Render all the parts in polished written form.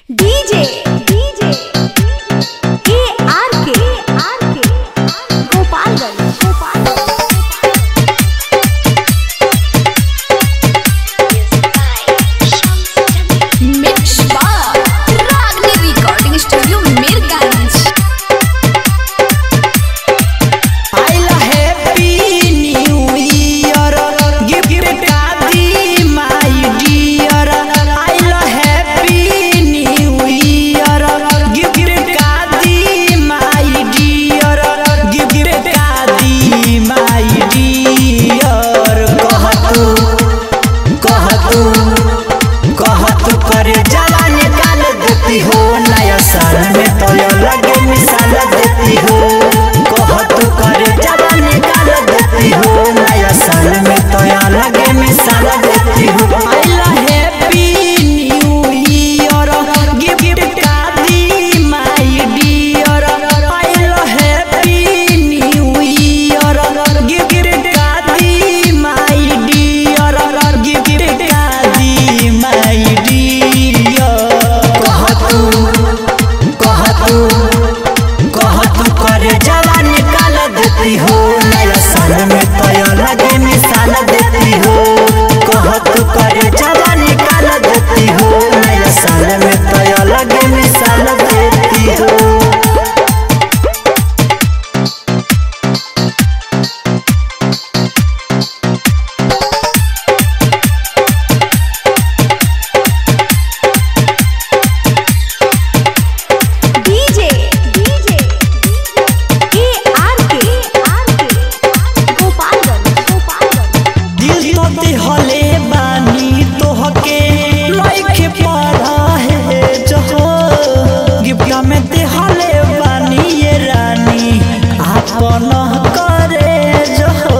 DJ DJ ARK Gopalganj mix बार Ragini recording studio Mirganj. आइला happy new year gift का दी माय डियर। आइला हैप्पी न्यू ईयर गिफ्ट का दी माय डियर। गिफ्ट का दी माय डियर। कह तू करे जला निकाल देती हो नया साल में तो लगे मिसाल देती हो। कह तू करे जला निकाल देती हो नया साल में तो लगे मिसाल देती हो। आइला हैप्पी न्यू ईयर गिफ्ट का दी माय डियर। आइला हैप्पी न्यू ईयर गिफ्ट का दी माय डियर। गिफ्ट का दी माय डियर। कह तू करे जला निकाल देती हो नया साल में तो लगे मिसाल देती हो। कह तू करे जला निकाल देती हो नया साल में तो लगे मिसाल देती हो। डीजे डीजे ARK गोपालगंज दिल तो दिहले बानी तोहके लाइक पड़ा है जहो। गिफ्ट में दिहले बानी ये रानी आपन करे जहो।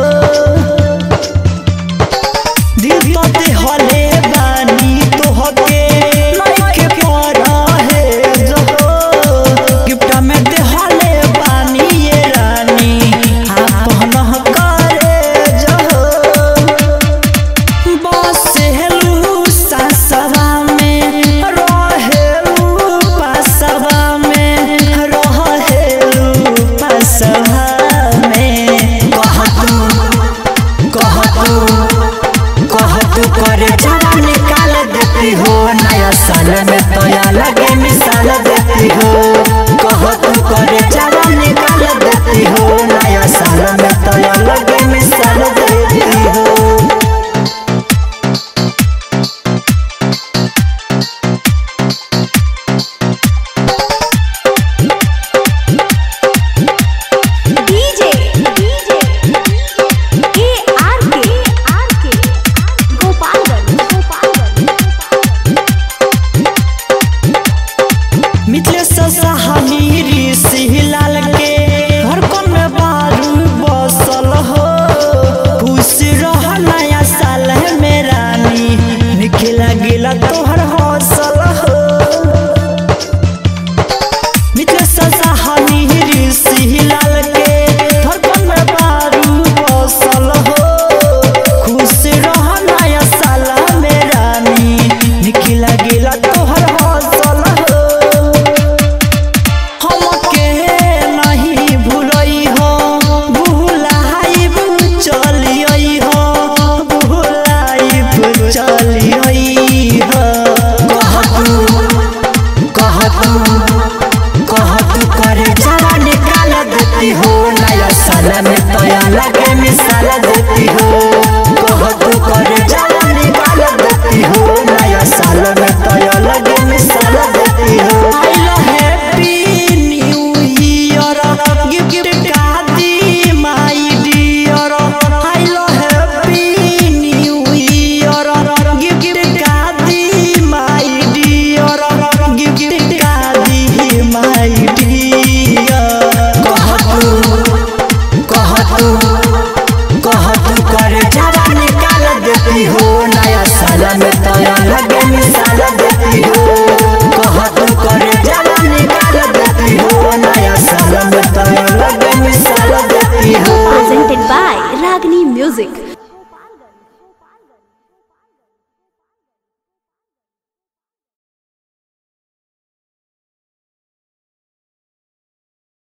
दिल तो दिहले बानी तोहके लाइक पड़ा है जहो। गिफ्ट में दिहले बानी ये रानी आपन करे जहो। बसेलू सासवा में रहेलू पासवा में रहेलू पासवा में। कह तू करे जला निकाल देती हो नया साल में तो लगे मिसाल देती हो।